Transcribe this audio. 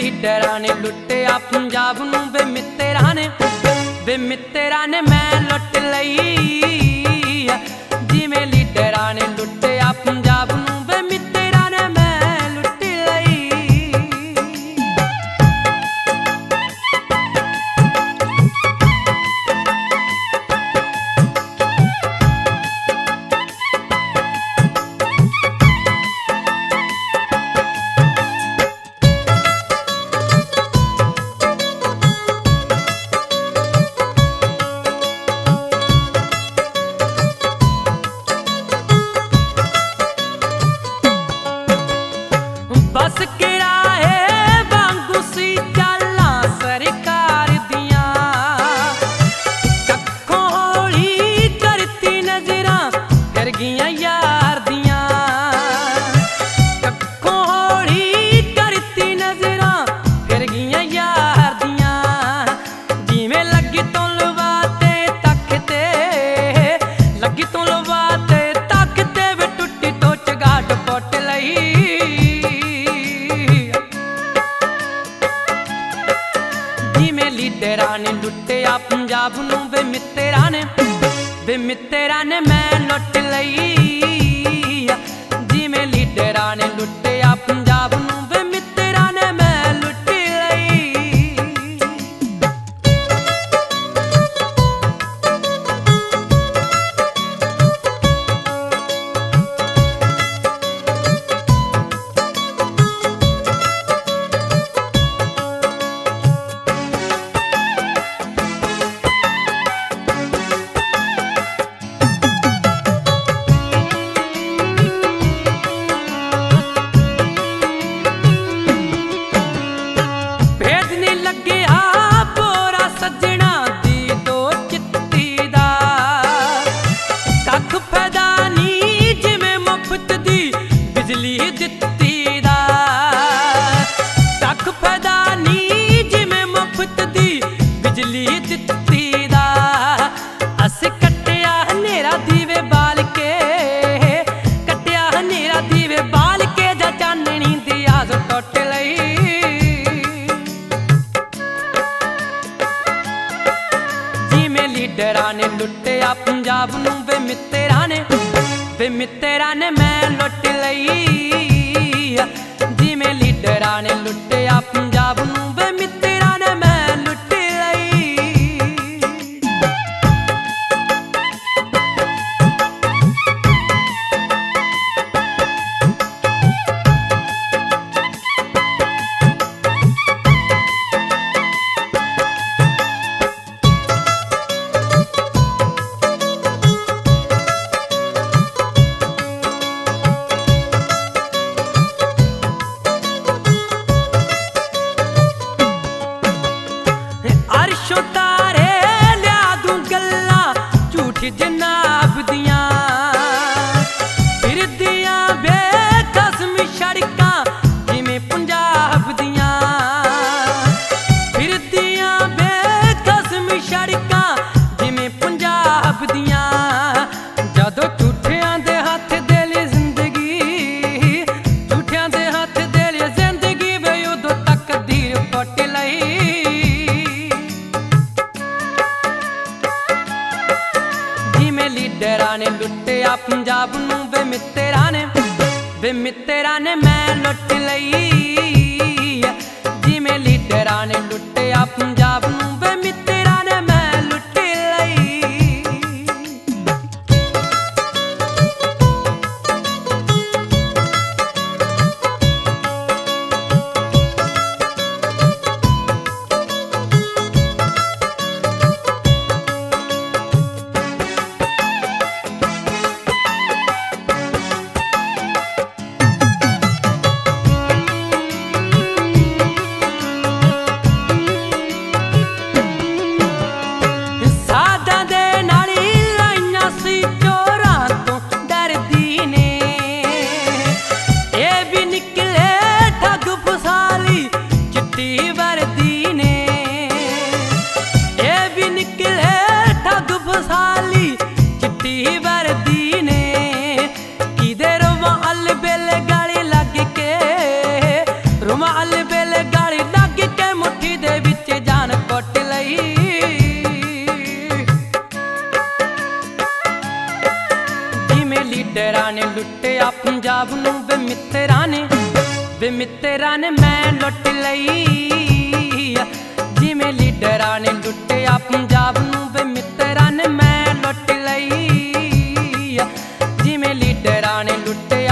लीडरां ने लुट्टिया पंजाब नूं वे मित्तरां ने मैं लुट लई। जिवें लीडरां ने लुट्टिया पंजाब नूं वे मित्तरां ने मैं लुट लई। बस किराए वांगू सी चालां सरकार दियां, कक्खों हौली करती नजरां फिर गियां यार दियां। कक्खों हौली करती नजरां फिर गियां यार दियां। जिवें लगी तो लवा ते तकते, लगी तो लवा ते तकते वे टुट्टी तो चगाट पुट लई। लीडरां ने लुट्टिया पंजाब नूं वे मित्तरां ने मैं लुट लई। जिवें लीडरां ने लुट्टिया पंजाब नूं वे मित्तरां ने मैं लुट लई। लीडरां ने लुट्टिया पंजाब नूं वे मित्तरां ने मैं लुट लई। जिवें लीडरां ने लुट्टिया पंजाब नूं वे मित्तरां ने मैं लुट लई। अर्शों तारे लिया दूं गल्लां झूठी जनाब दियां। फिरदियां बेकस्म सड़कां जिवें पंजाब दियां। फिरदियां बेकस्म सड़कां जिवें पंजाब दियां। जदों झूठियां दे हत्थ दे ले जिंदगी, झूठियां दे हत्थ दे ले जिंदगी वे उदों तकदीर पुट लई। लीडरां ने लुट्टिया पंजाब नूं वे मित्तरां ने मैं लुट लई। जिवें लीडरां ने लुट्टिया पंजाब नूं वे मित्तरां ने मैं लुट लई। ਲੀਡਰਾਂ ਨੇ ਲੁੱਟਿਆ ਪੰਜਾਬ ਨੂੰ ਵੇ ਮਿੱਤਰਾਂ ਨੇ ਮੈਂ ਲੁੱਟ ਲਈ। ਜਿਵੇਂ ਲੀਡਰਾਂ ਨੇ ਲੁੱਟਿਆ ਪੰਜਾਬ ਨੂੰ ਵੇ ਮਿੱਤਰਾਂ ਨੇ ਮੈਂ ਲੁੱਟ ਲਈ। ਜਿਵੇਂ ਲੀਡਰਾਂ ਨੇ ਲੁੱਟਿਆ